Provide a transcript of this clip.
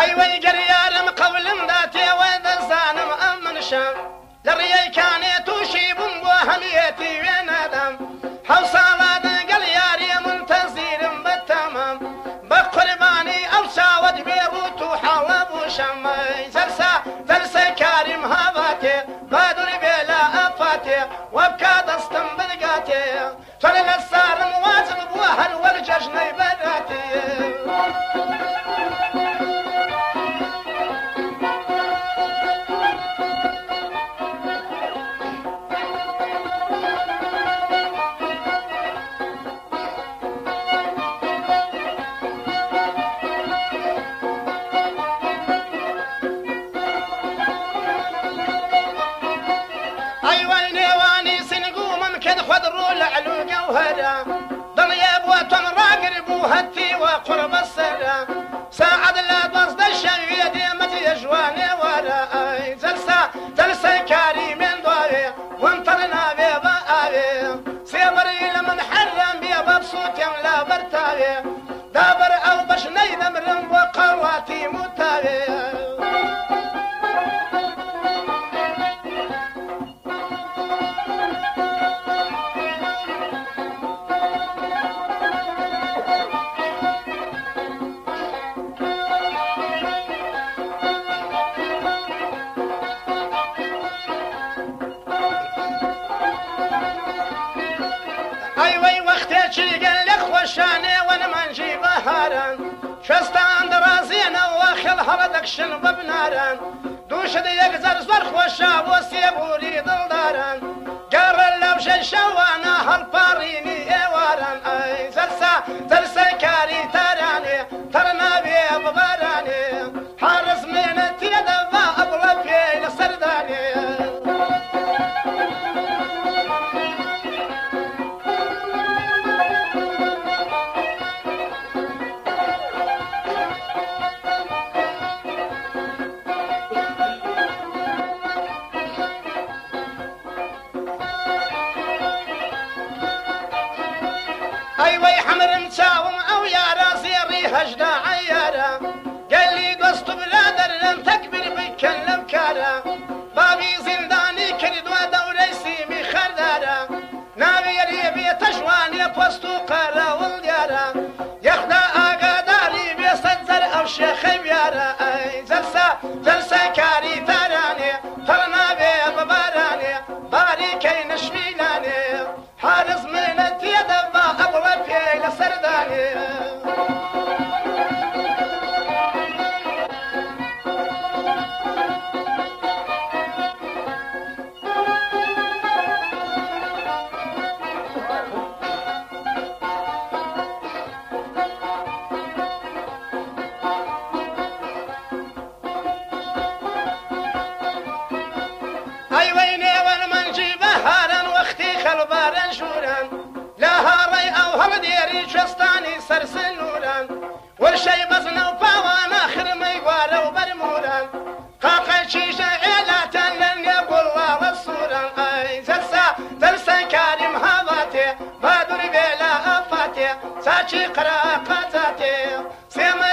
أيوة جريارم قبل ذاتي وذزانم أمن شام لريي كانت وشيب وهميتي وين آدم حوصالات قلياري منتظر بالتمام بقرباني أو ساود بيروت وحلب وشام زرسا كريم هاباتي بادر بلا أفاتي وابكى دستم بلقاتي فلن الصار موازن بوهر والججن بداتي هتي وقرب السرا ساعد لا تصد الشيء ديمت يجواني وراء زلسة كريم دواري وانطرنا ببقاوي سيبري لمن حرم بيبا بصوت لا برتاوي دابر او بشني دمرم وقواتي متاوي شاني وانا ما نجيب هاران شستان درازينا واخل هردك شن ببناران دوش ديك زرزر خوشا وسيبوري دلداران قار اللوش شوانا هالباريني ايواران اي زرسا كاري تراني ترنا بي بباراني حارس من التيدفا ابلا في لسرداني أيوة حمر مساوم أو يا راسي ريها جدا عيارة قال لي دوست بلادر لم تكبر بكلم كارا بابي زنداني كرد ودوري سيمي خردارة نابي ريبي تجواني بوستو قارا والديارة يخدا آقاداري بيستزر أو شيخي بيارة أي زلسة كاري تراني ترنا بي بباراني باري كي نشميلاني حارس من التيدفا أبوى في لسرداني أيويني والمنجي بهارا واختي خلبارا شورا لا هاري أو هرديري شستاني سرسل نورا والشي بزنا وباوانا آخر ميوارا وبرمورا قاقا شيشا عيلاتا لن يقول الله الصورا أي زلسا كريم هاباتي بادر بلا أفاتي ساشي قراء قاتاتي سيما